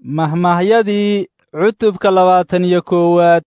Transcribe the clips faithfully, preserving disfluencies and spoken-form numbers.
Mahmaahyadii cutubka labaatan iyo koowaad.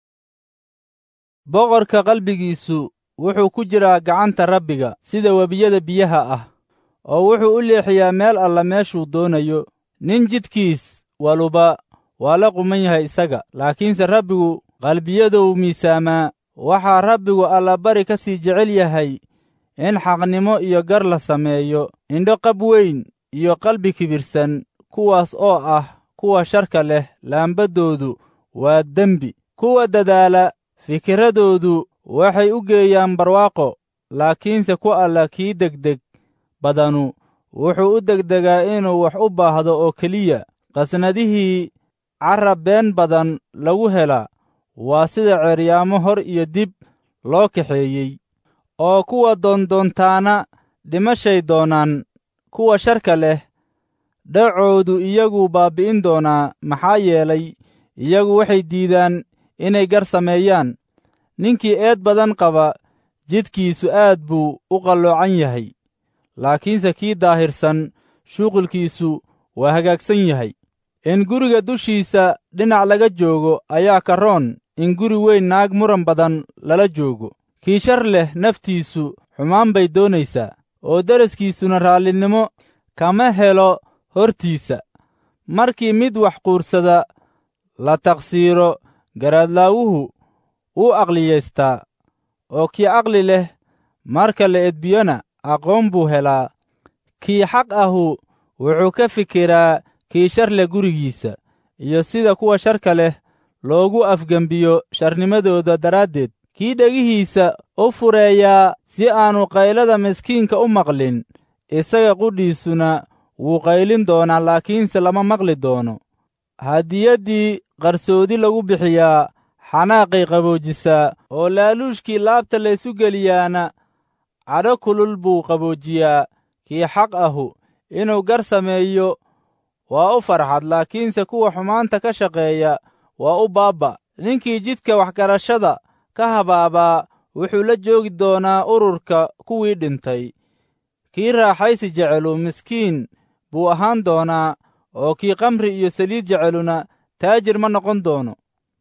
Boqorka qalbigiisu wuxuu ku jiraa gacanta Rabbiga sida webiyada biyaha ah, oo wuxuu u leexiyaa meel alla meeshuu doonayo. Nin jidkiis waluba waa la quman yahay isaga, laakiinse Rabbigu qalbiyaduu miisaamaa. Waxaa Rabbigu allabari ka sii jecel yahay in xaqnimo iyo gar la sameeyo, indho qab weyn iyo qalbi kibirsan, kuwaas oo ah kuwa sharka leh laambadoodu waa dembi. Kuwa dadaala fikiradoodu waxay u geeyaan barwaaqo, laakiinse ku alla kii degdeg badanu wuxuu u degdegaa inuu wax u baahdo oo keliya. Qasnadihii carab been badan lagu helaa waa sida ceeryaamo hor iyo dib loo kaxeeyey, oo kuwa doondoontaana dhimashay doonaan. Kuwa sharka leh dhacoodu iyaguu baabbi'in doonaa, maxaa yeelay iyagu waxay diidaan inay gar sameeyaan. Ninkii eed badan qaba jidkiisu aad buu u qalloocan yahay, laakiinse kii daahirsan shuqulkiisu waa hagaagsan yahay. In guriga dushiisa dhinac laga joogo ayaa ka roon in guri weyn naag muran badan lala joogo. Kii shar leh naftiisu xumaan bay doonaysaa, oo daraskiisuna raallinimo kama helo hortiisa. Markii mid wax quursada la taqsiiro, garaadlaawuhu wuu aqliyaystaa, oo kii aqli leh marka la edbiyona aqoon buu helaa. Kii xaq ahu wuxuu ka fikiraa kii shar leh gurigiisa, iyo sida kuwa sharka leh loogu afgembiyo sharnimadooda daraaddeed. Kii dhegihiisa u fureeyaa si aanu qaylada miskiinka u maqlin, isaga qudhiisuna wuu qaylin doonaa, laakiinse lama maqli doono. Hadiyaddii qarsoodi lagu bixiyaa xanaaqay qaboojisaa, oo laaluushkii laabta laysu geliyaana cadho kulul buu qaboojiyaa. Kii xaq ahu inuu gar sameeyo waa u farxad, laakiinse kuwa xumaanta ka shaqeeya waa u baabba'. Ninkii jidka waxgarashada ka habaabaa wuxuu la joogi doonaa ururka kuwii dhintay. Kii raaxaysi jecelu miskiin buu ahaan doonaa, oo kii khamri iyo saliid jeceluna taajir ma noqon doono.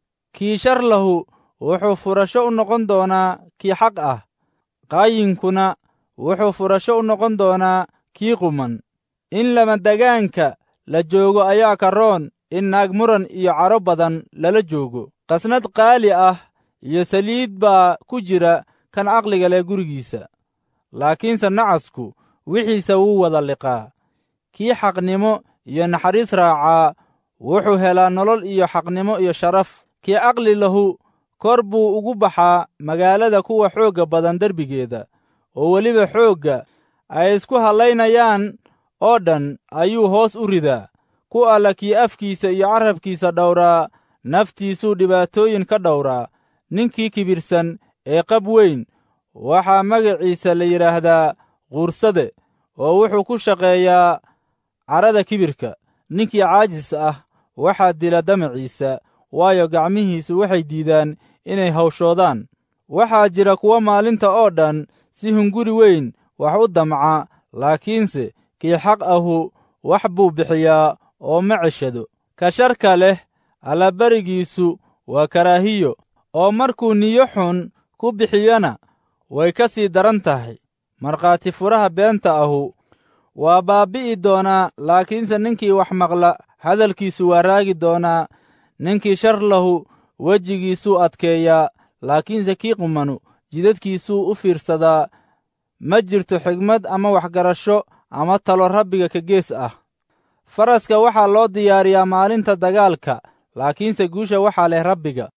Kii shar lahu wuxuu furasho u noqon doonaa kii xaq ah, qaayinkuna wuxuu furasho u noqon doonaa kii quman. In lamadagaanka la joogo ayaa ka roon in naag muran iyo cadho badan lala joogo. Qasnad qaali ah iyo saliid baa ku jira kan aqliga leh gurigiisa, laakiinse nacasku wixiisa wuu wada liqaa. Kii xaqnimo iyo naxariis raacaa wuxuu helaa nolol iyo xaqnimo iyo sharaf. Kii aqli lahu kor buu ugu baxaa magaalada kuwa xoogga badan derbigeeda, oo weliba xoogga ay isku hallaynayaan oo dhan ayuu hoos u ridaa. Ku alla kii afkiisa iyo carrabkiisa dhowraa, naftiisuu dhibaatooyin ka dhowraa. Ninkii kibirsan ee qab weyn waxaa magaciisa la yidhaahdaa quursade, oo wuxuu ku shaqeeyaa carrada kibirka. Ninkii caajis ah waxaa dila damaciisa, waayo gacmihiisu waxay diidaan inay hawshoodaan. Waxaa jira kuwa maalinta oo dhan si hunguri weyn wax u damca, laakiinse kii xaq ahu wax buu bixiyaa oo ma ceshado. Ka sharka leh allabarigiisu waa karaahiyo, oo markuu niyo xun ku bixiyona way ka sii daran tahay. Markhaati furaha beenta ahu waa baabbi'i doonaa, laakiinse ninkii wax maqla hadalkiisu waa raagi doonaa. Ninkii shar lahu wejigiisuu adkeeyaa, laakiinse kii qumanu jidadkiisuu u fiirsadaa. Ma jirto xigmad ama waxgarasho ama talo Rabbiga ka gees ah. Faraska waxaa loo diyaariyaa maalinta dagaalka, laakiinse guusha waxaa leh Rabbiga.